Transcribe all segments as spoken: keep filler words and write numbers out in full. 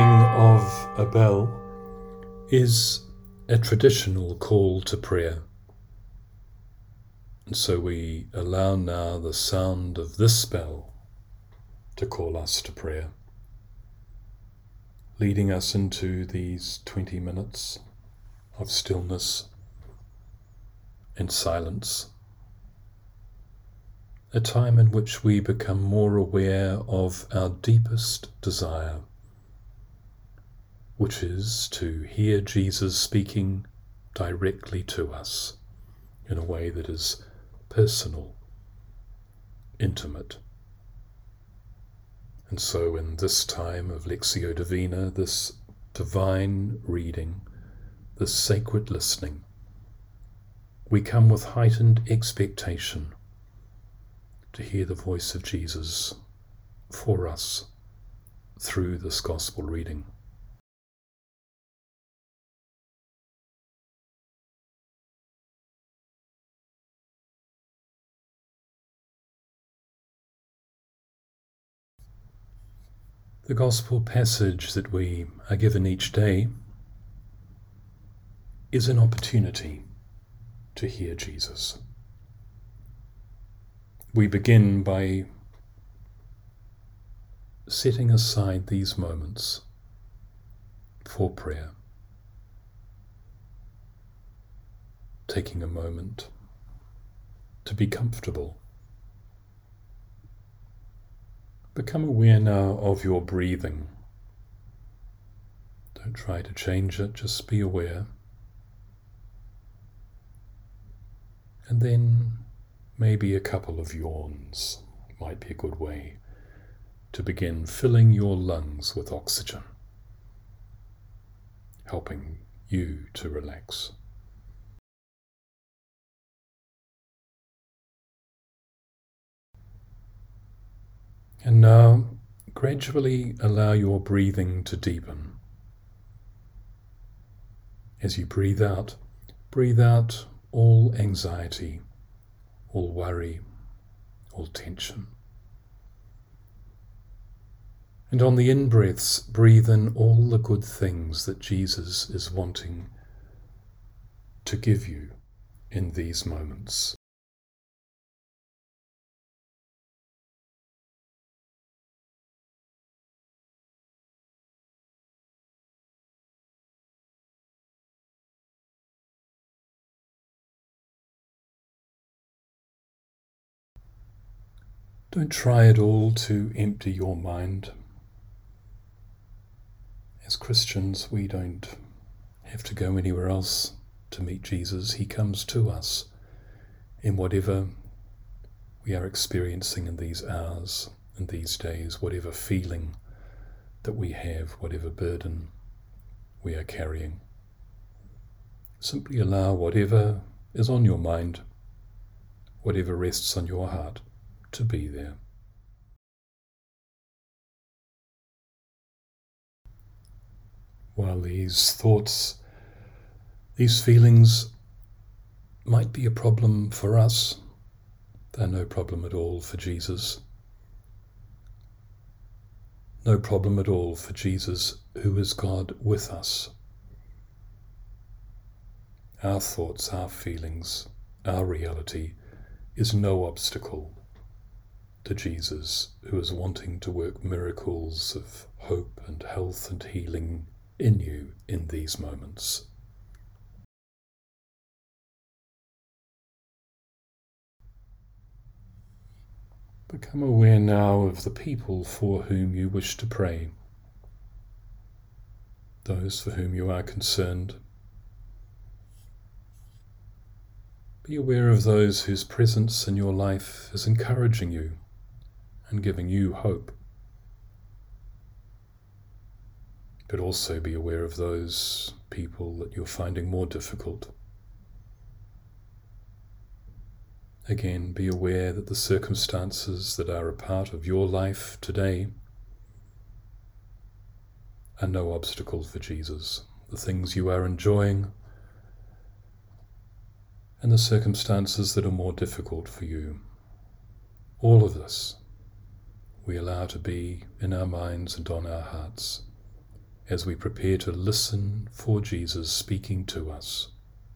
ringing of a bell is a traditional call to prayer. And so we allow now the sound of this bell to call us to prayer, leading us into these twenty minutes of stillness and silence, a time in which we become more aware of our deepest desire, which is to hear Jesus speaking directly to us in a way that is personal, intimate. And so in this time of Lectio Divina, this divine reading, this sacred listening, we come with heightened expectation to hear the voice of Jesus for us through this gospel reading. The gospel passage that we are given each day is an opportunity to hear Jesus. We begin by setting aside these moments for prayer, taking a moment to be comfortable. Become aware now of your breathing. Don't try to change it, just be aware. And then maybe a couple of yawns might be a good way to begin filling your lungs with oxygen, helping you to relax. And now, gradually allow your breathing to deepen. As you breathe out, breathe out all anxiety, all worry, all tension. And on the in-breaths, breathe in all the good things that Jesus is wanting to give you in these moments. Don't try at all to empty your mind. As Christians, we don't have to go anywhere else to meet Jesus. He comes to us in whatever we are experiencing in these hours, in these days, whatever feeling that we have, whatever burden we are carrying. Simply allow whatever is on your mind, whatever rests on your heart, to be there. While these thoughts, these feelings might be a problem for us, they're no problem at all for Jesus. No problem at all for Jesus, who is God with us. Our thoughts, our feelings, our reality is no obstacle to Jesus, who is wanting to work miracles of hope and health and healing in you in these moments. Become aware now of the people for whom you wish to pray, those for whom you are concerned. Be aware of those whose presence in your life is encouraging you and giving you hope. But also be aware of those people that you're finding more difficult. Again, be aware that the circumstances that are a part of your life today are no obstacle for Jesus. The things you are enjoying and the circumstances that are more difficult for you. All of this we allow to be in our minds and on our hearts as we prepare to listen for Jesus speaking to us.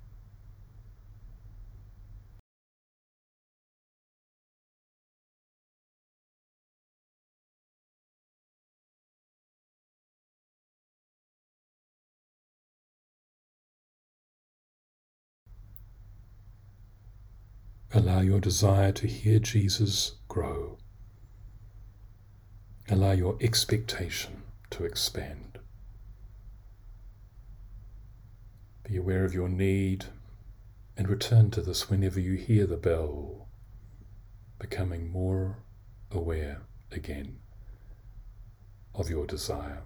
Allow your desire to hear Jesus grow. Allow your expectation to expand. Be aware of your need and return to this whenever you hear the bell, becoming more aware again of your desire.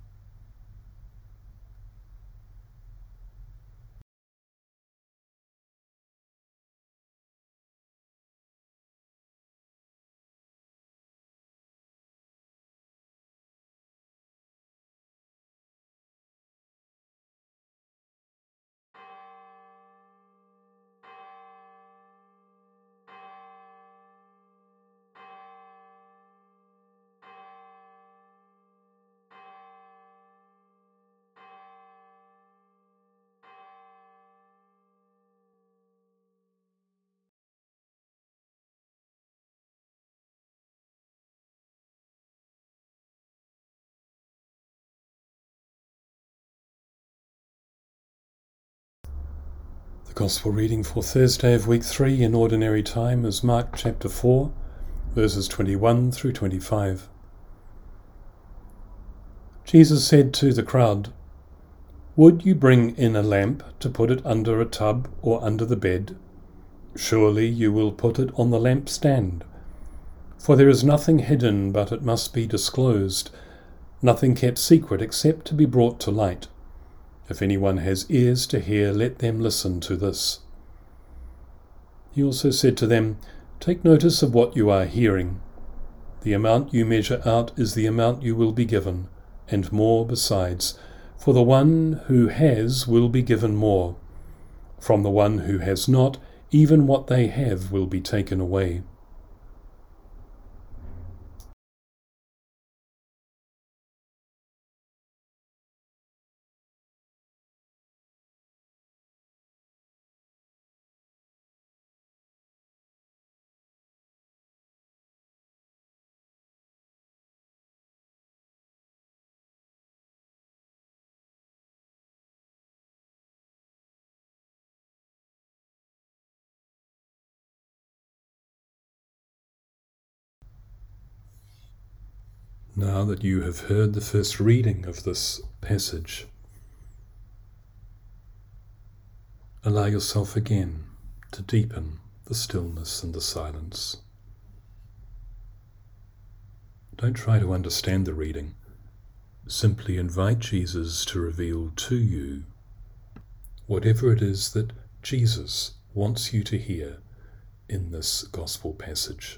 The Gospel reading for Thursday of week three in Ordinary Time is Mark chapter four, verses twenty-one through twenty-five. Jesus said to the crowd, "Would you bring in a lamp to put it under a tub or under the bed? Surely you will put it on the lampstand. For there is nothing hidden, but it must be disclosed, nothing kept secret except to be brought to light. If anyone has ears to hear, let them listen to this." He also said to them, "Take notice of what you are hearing. The amount you measure out is the amount you will be given, and more besides. For the one who has will be given more. From the one who has not, even what they have will be taken away." Now that you have heard the first reading of this passage, allow yourself again to deepen the stillness and the silence. Don't try to understand the reading. Simply invite Jesus to reveal to you whatever it is that Jesus wants you to hear in this gospel passage.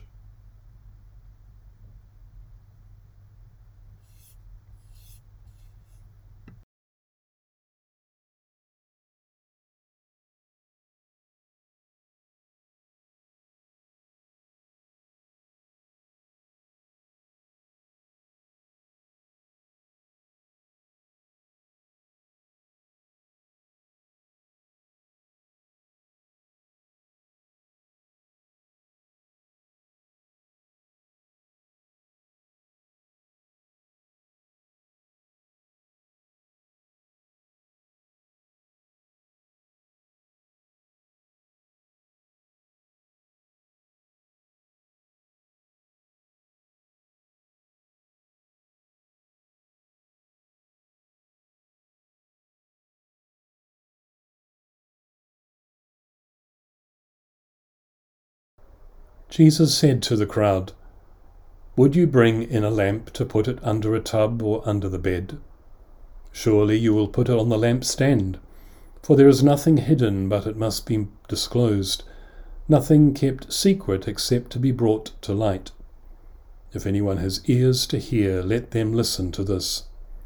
Jesus said to the crowd, "Would you bring in a lamp to put it under a tub or under the bed? Surely you will put it on the lampstand. For there is nothing hidden, but it must be disclosed, nothing kept secret except to be brought to light. If anyone has ears to hear, let them listen to this."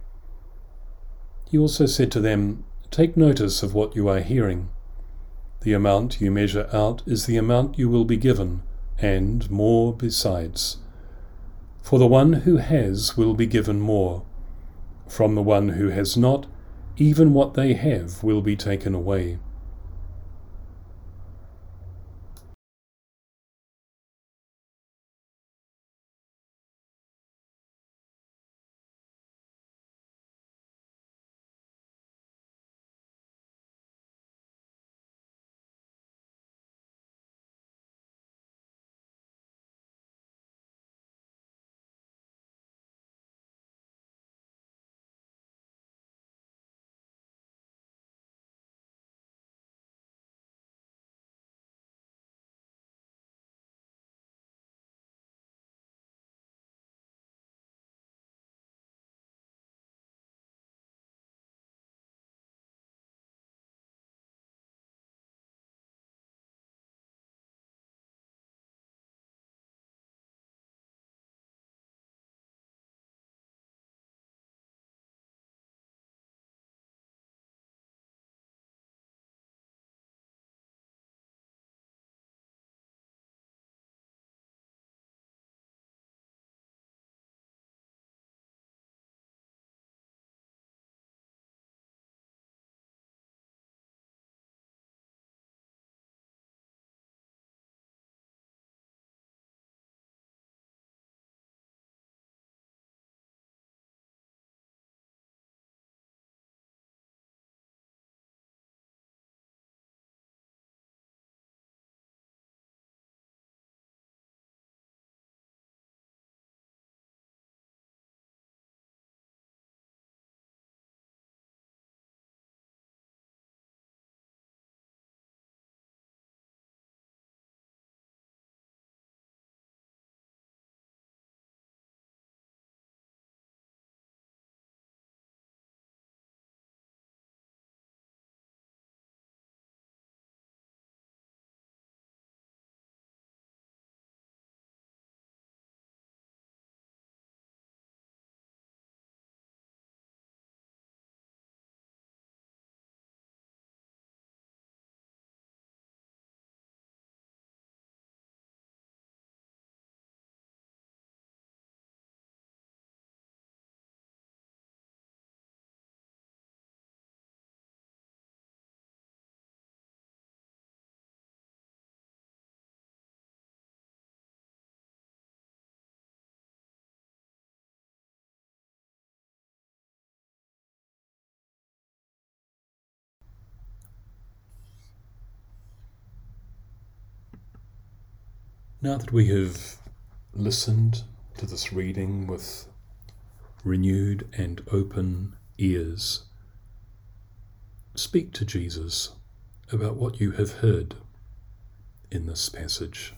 He also said to them, "Take notice of what you are hearing. The amount you measure out is the amount you will be given, and more besides. For the one who has will be given more. From the one who has not, even what they have will be taken away. Now that we have listened to this reading with renewed and open ears, speak to Jesus about what you have heard in this passage.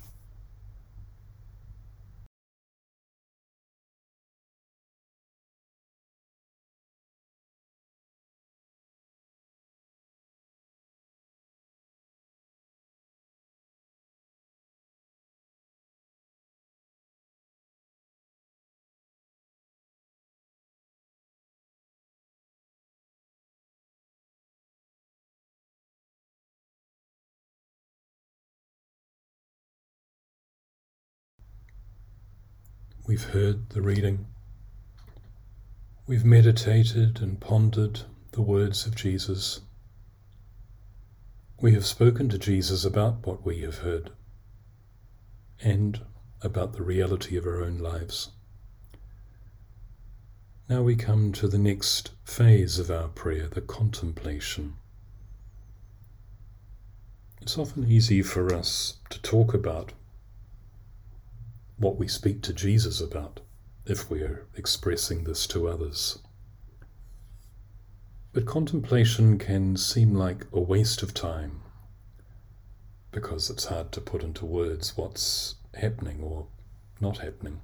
We've heard the reading. We've meditated and pondered the words of Jesus. We have spoken to Jesus about what we have heard and about the reality of our own lives. Now we come to the next phase of our prayer, the contemplation. It's often easy for us to talk about what we speak to Jesus about if we are expressing this to others. But contemplation can seem like a waste of time because it's hard to put into words what's happening or not happening.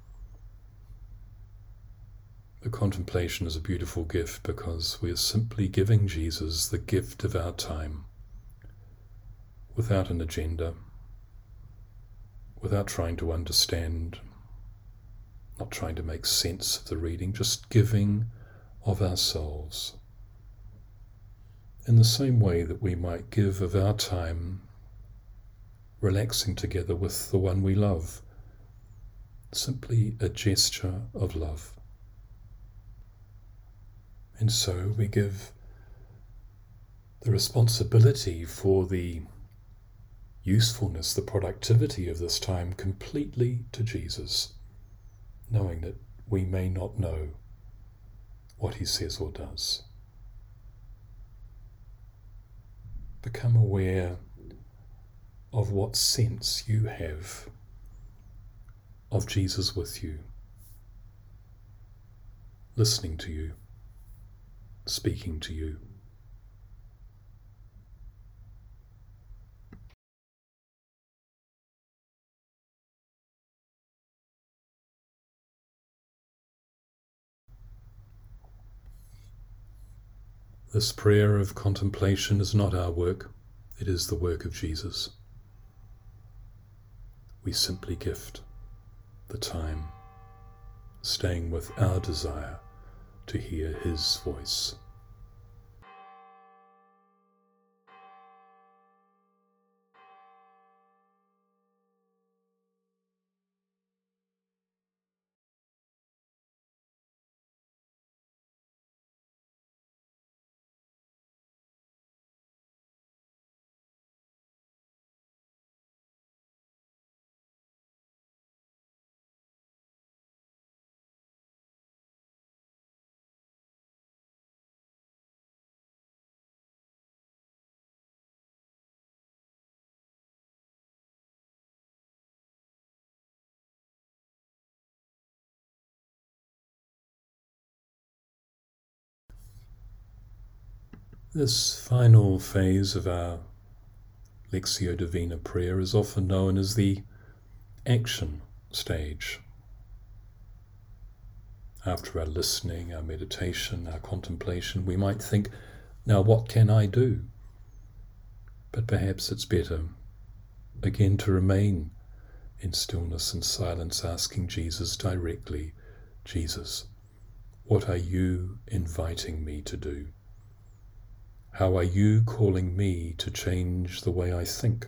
The contemplation is a beautiful gift because we are simply giving Jesus the gift of our time without an agenda, without trying to understand, not trying to make sense of the reading, just giving of ourselves. In the same way that we might give of our time relaxing together with the one we love, simply a gesture of love. And so we give the responsibility for the usefulness, the productivity of this time completely to Jesus, knowing that we may not know what he says or does. Become aware of what sense you have of Jesus with you, listening to you, speaking to you. This prayer of contemplation is not our work, it is the work of Jesus. We simply gift the time, staying with our desire to hear his voice. This final phase of our Lectio Divina prayer is often known as the action stage. After our listening, our meditation, our contemplation, we might think, now what can I do? But perhaps it's better, again, to remain in stillness and silence, asking Jesus directly, Jesus, what are you inviting me to do? How are you calling me to change the way I think?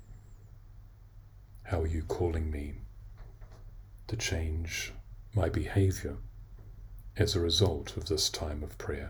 How are you calling me to change my behavior as a result of this time of prayer?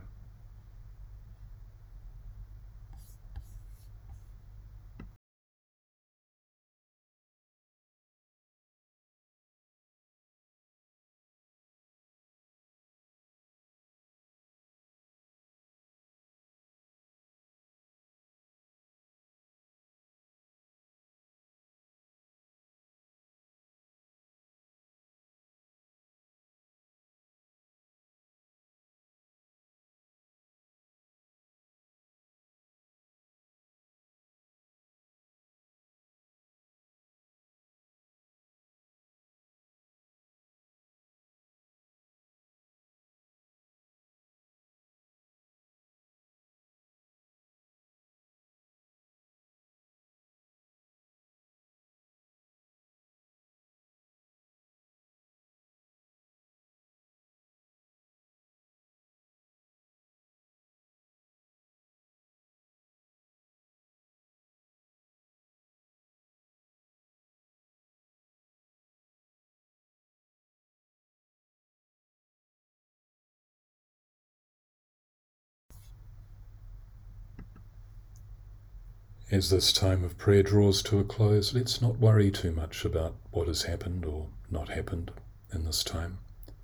As this time of prayer draws to a close, let's not worry too much about what has happened or not happened in this time.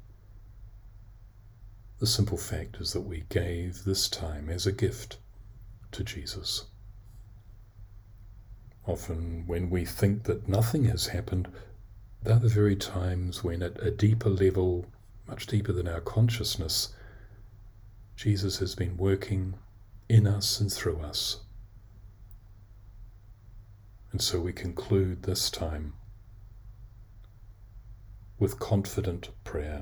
The simple fact is that we gave this time as a gift to Jesus. Often when we think that nothing has happened, they're the very times when at a deeper level, much deeper than our consciousness, Jesus has been working in us and through us. And so we conclude this time with confident prayer.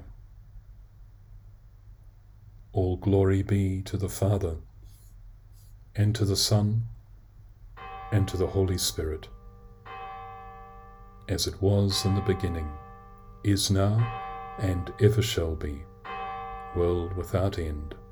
All glory be to the Father, and to the Son, and to the Holy Spirit, as it was in the beginning, is now, and ever shall be, world without end.